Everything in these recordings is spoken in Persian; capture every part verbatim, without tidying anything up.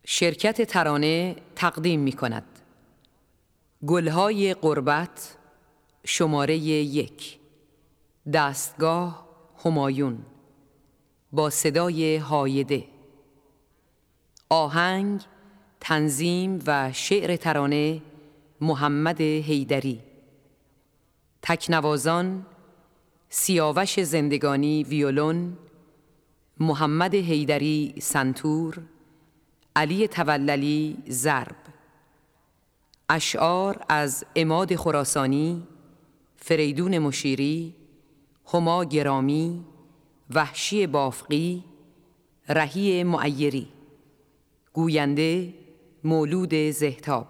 شرکت ترانه تقدیم می کند گلهای غربت شماره یک، دستگاه همایون، با صدای هایده. آهنگ، تنظیم و شعر ترانه محمد حیدری. تکنوازان سیاوش زندگانی ویولون، محمد حیدری سنتور، علی توللی ضرب. اشعار از عماد خراسانی، فریدون مشیری، هما گرامی، وحشی بافقی، رهی معیری. گوینده مولود زهتاب.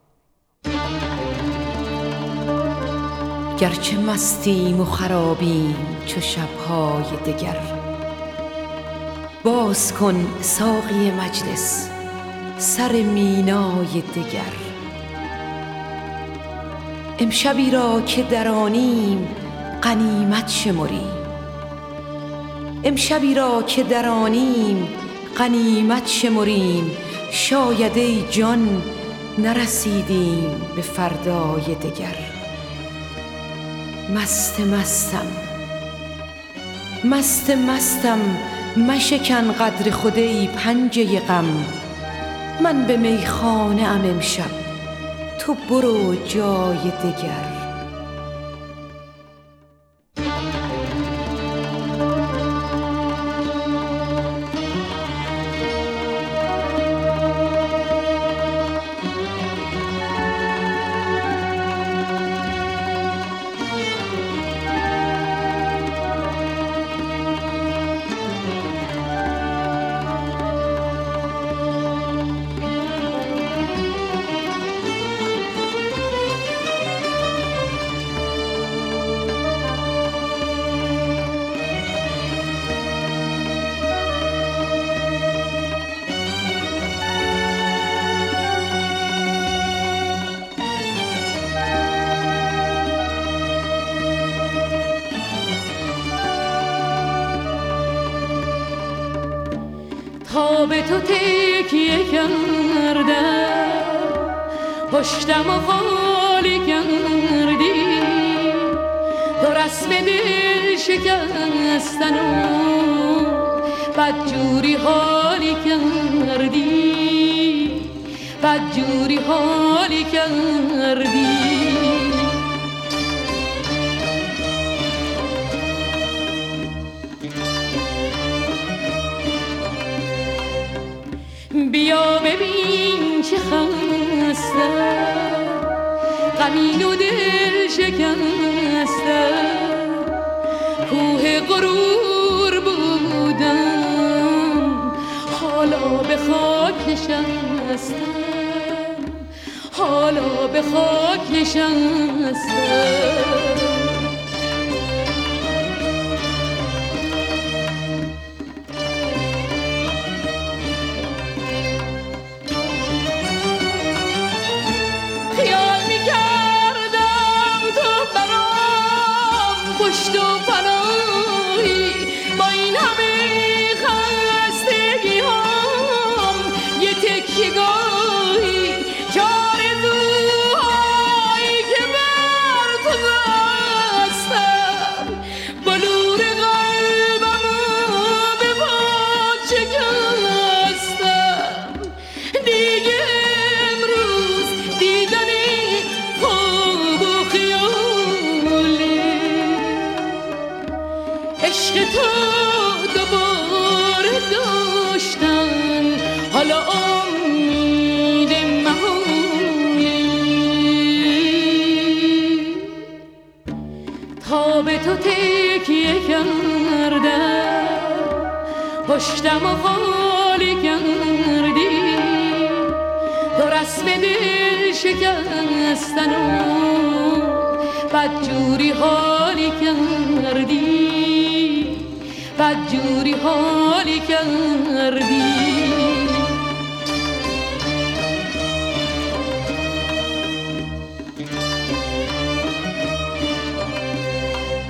گرچه مستیم و خرابیم چو شب‌های دگر، باز کن ساقی مجلس سر مینای دگر. امشبی را که درانیم غنیمت شمریم، امشبی را که درانیم غنیمت شمریم. شاید ای جان نرسیدیم به فردای دگر. مست مستم مست مستم مشکن قدر خود ای پنجه غم. من به میخانه ام امشب، تو برو جای دگر. تا به تو تکیه کردم، پشتم و خالی کردی. تو رسم دل شکستن و بدجوری حالی کردی، بدجوری حالی کردی. بیا ببین چه خستم، غمین و دل شکستم. کوه غرور بودم، حالا به خاک نشستم، حالا به خاک نشستم. پشت و پناهی با این همه خستگی هم، یه تکیه گاهی که آرزوهایی که بر تو بستم بلور قلبمو به پات شکستم. دیگه امروز دیدنی خواب و خیالی، عشق تو دوباره داشتن حالا امید محالی. تا به تو تکیه کردم، پشتم و خالی کردی. تو رسم دل شکستن و بدجوری حالی کردی، بدجوری حالی کردی.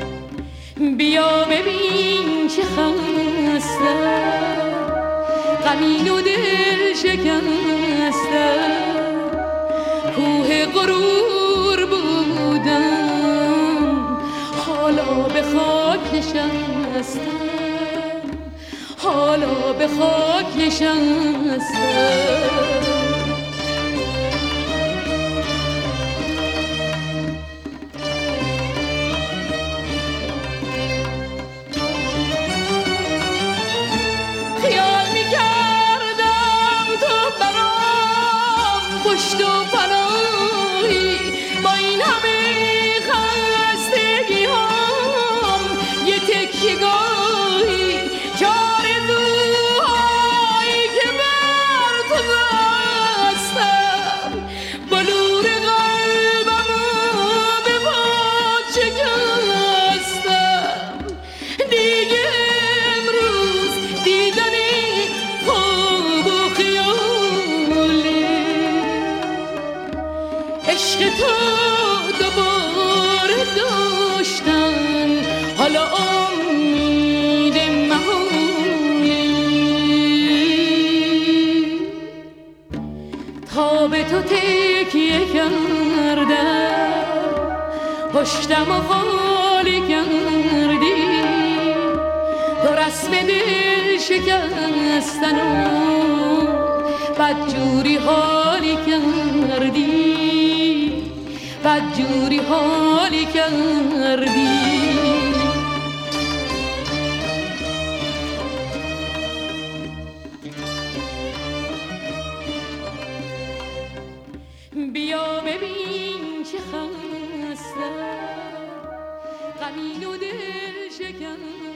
بیا ببین چه خستم، غمین و دل شکستم کوه غرور بودم حالا به خاک نشستم حالا به خاک نشستم پشت و پناهی با این همه خستگی هم یه تکیه گاهی جارزوهایی که بر تو بستم بلور قلبم به باد شکستم دیگه امروز دیدنی خواب و خیالی عشق تو دوباره داشتن حالا امید محالی تا به تو تکیه کردم پشتم و خالی کردی تو رسم دل شکستن و بدجوری حالی کردی بدجوری حالی کردی بیا ببین چه خستم غمین و دل شکستم